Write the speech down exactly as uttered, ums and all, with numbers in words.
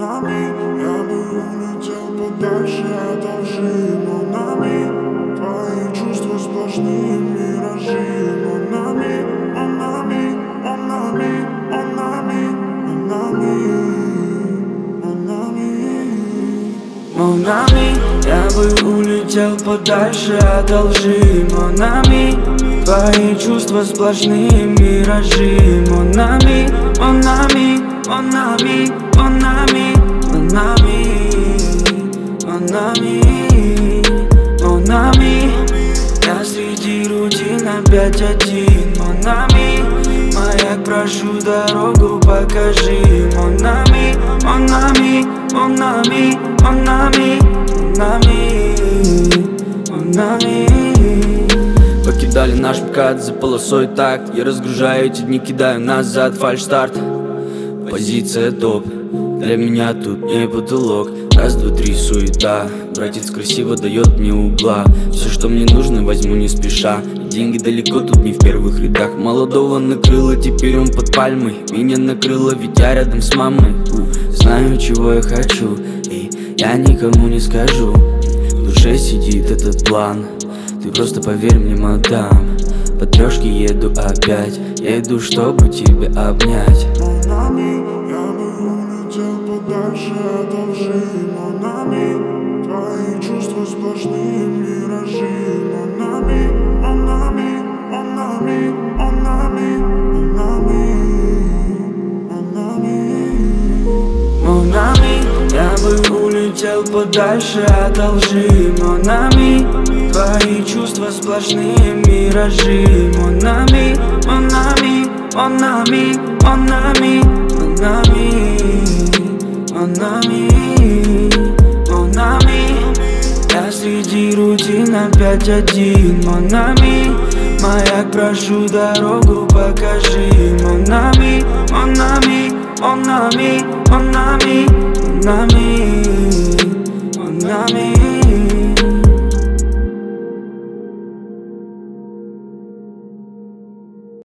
Монами, я бы улетел подальше от лжи. Монами, твои чувства сплошные миражи. Монами, монами, монами, монами, монами, монами. Монами, я бы улетел подальше от лжи. Монами, твои чувства сплошные миражи. Монами, монами, монами, монами, монами, монами, монами. Я среди рутин опять один. Монами, маяк, прошу, дорогу покажи. Монами, монами, монами, монами, монами, монами. Покидали наш МКАД за полосой такт. Я разгружаю эти дни, кидаю назад, фальшстарт. Позиция топ, для меня тут не потолок. Раз, два, три, суета. Братец красиво дает мне угла. Все, что мне нужно, возьму не спеша. Деньги далеко, тут не в первых рядах. Молодого накрыло, теперь он под пальмой. Меня накрыло, ведь я рядом с мамой. У, знаю, чего я хочу, и я никому не скажу. В душе сидит этот план. Ты просто поверь мне, мадам. По трешке еду опять. Я иду, чтобы тебя обнять. Монами, я бы улетел подальше от лжи. Монами, твои чувства сплошные миражи. Монами, монами, монами, монами, монами, монами. Монами, я бы улетел подальше от лжи. Монами, твои чувства сплошные миражи. Монами, монами, монами, монами, монами, монами, монами. Я среди рутин опять один. Монами, маяк, прошу, дорогу покажи. Монами, монами, монами, монами, монами, монами.